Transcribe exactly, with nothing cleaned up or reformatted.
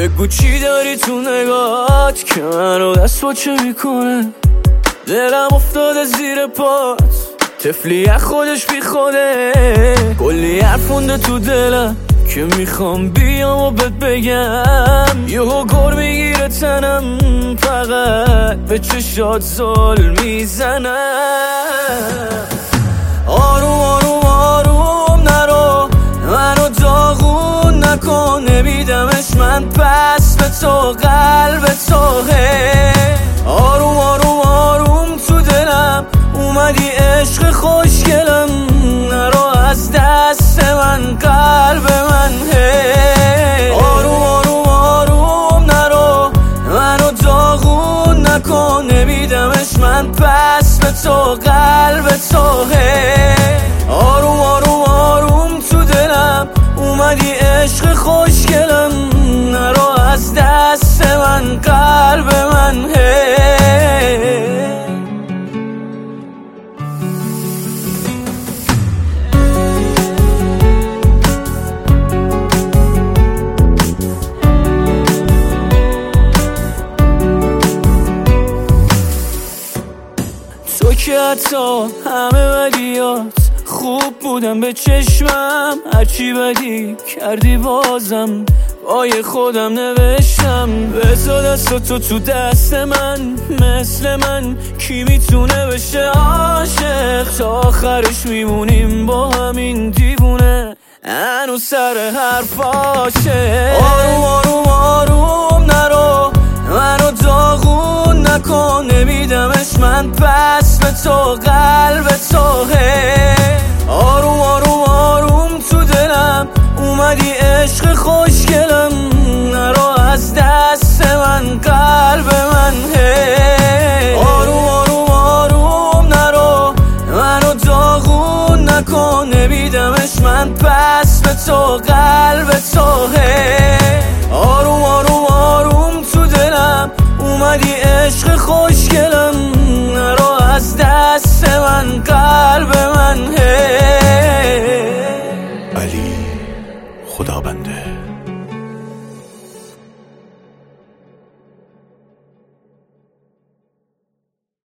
بگو چی داری تو نگات که منو دست با چه میکنه. دلم افتاده زیر پات، طفلی از خودش بی خوده. کلی حرفونده تو دلم که میخوام بیام و بهت بگم. یهو گر میگیره تنم، فقط به چشات زل میزنم. آروم آروم آروم نرو، منو داغون نکن. نمیدمش من پس به تو، قلب توه. آروم آروم آروم تو دلم اومدی عشق خوشگلم. نرو از دست من، قلب من. آروم آروم آروم نرو، منو داغون نکن. نمیدمش من پس به تو، قلب توه. آروم آروم آروم تو دلم اومدی عشق خوشگلم. نرو از دست من، قلب من. تو که حتی همه بدیات خوب بودم به چشمم. هرچی بدی کردی بازم بای خودم نوشتم. بذار دست تو تو دست من، مثل من کی میتونه بشه عاشق. تا آخرش میمونیم با همین دیوونه، هنوز سر حرفاشه. آروم آروم آروم نرو، منو داغون نکن. نمیدمش من پس به تو، قلب توه. آروم آروم آروم تو دلم اومدی عشق خوشگلم. نرو از دست من، قلب من. آروم آروم آروم نرو، منو داغون نکن. نمیدمش من پس به تو، قلب توه. آروم آروم آروم تو دلم اومدی عشق خوشگلم. نرو از دست من، قلب